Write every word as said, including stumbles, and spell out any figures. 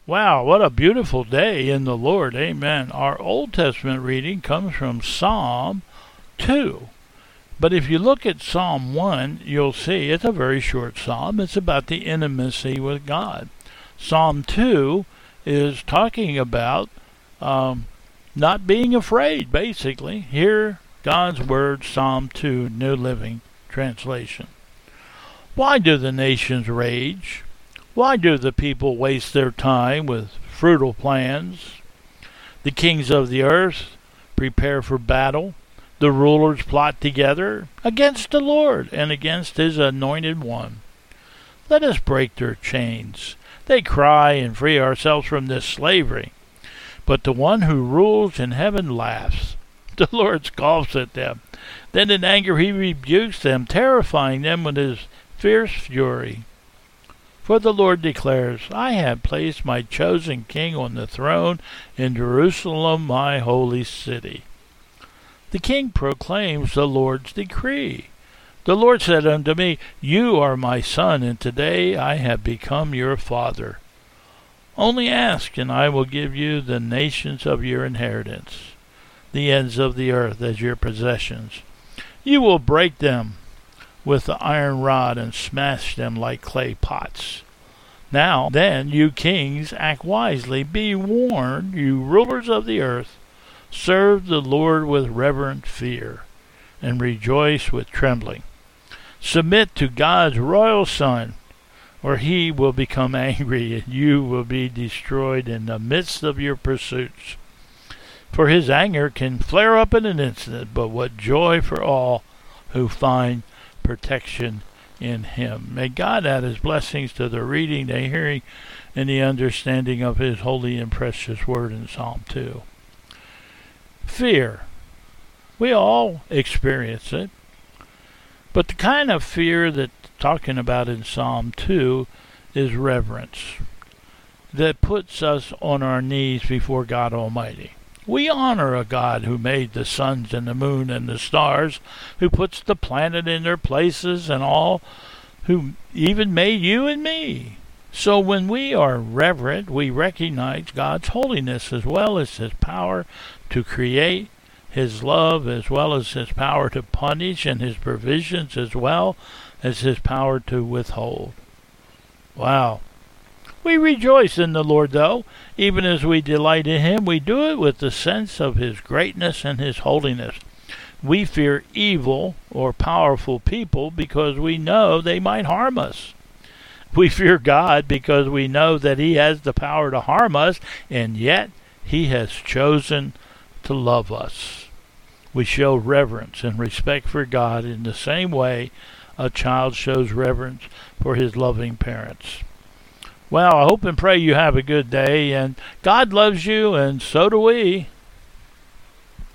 Wow, what a beautiful day in the Lord. Amen. Our Old Testament reading comes from Psalm two. But if you look at Psalm one, you'll see it's a very short psalm. It's about the intimacy with God. Psalm two is talking about um, not being afraid, basically. Hear God's Word, Psalm two, New Living Translation. Why do the nations rage? Why do the people waste their time with futile plans? The kings of the earth prepare for battle. The rulers plot together against the Lord and against his anointed one. Let us break their chains. They cry and free ourselves from this slavery. But the one who rules in heaven laughs. The Lord scoffs at them. Then in anger he rebukes them, terrifying them with his fierce fury. For the Lord declares, I have placed my chosen king on the throne in Jerusalem, my holy city. The king proclaims the Lord's decree. The Lord said unto me, You are my son, and today I have become your father. Only ask, and I will give you the nations of your inheritance, the ends of the earth as your possessions. You will break them with the iron rod and smash them like clay pots. Now then, you kings, act wisely. Be warned, you rulers of the earth. Serve the Lord with reverent fear, and rejoice with trembling. Submit to God's royal Son, or he will become angry, and you will be destroyed in the midst of your pursuits. For his anger can flare up in an instant, but what joy for all who find protection in him. May God add his blessings to the reading, the hearing, and the understanding of his holy and precious word in Psalm two. Fear. We all experience it. But the kind of fear that talking about in Psalm two is reverence, that puts us on our knees before God Almighty. We honor a God who made the suns and the moon and the stars, who puts the planet in their places and all, who even made you and me. So when we are reverent, we recognize God's holiness as well as his power to create, his love as well as his power to punish, and his provisions as well as his power to withhold. Wow. We rejoice in the Lord, though. Even as we delight in him, we do it with the sense of his greatness and his holiness. We fear evil or powerful people because we know they might harm us. We fear God because we know that he has the power to harm us, and yet he has chosen to love us. We show reverence and respect for God in the same way a child shows reverence for his loving parents. Well, I hope and pray you have a good day, and God loves you, and so do we.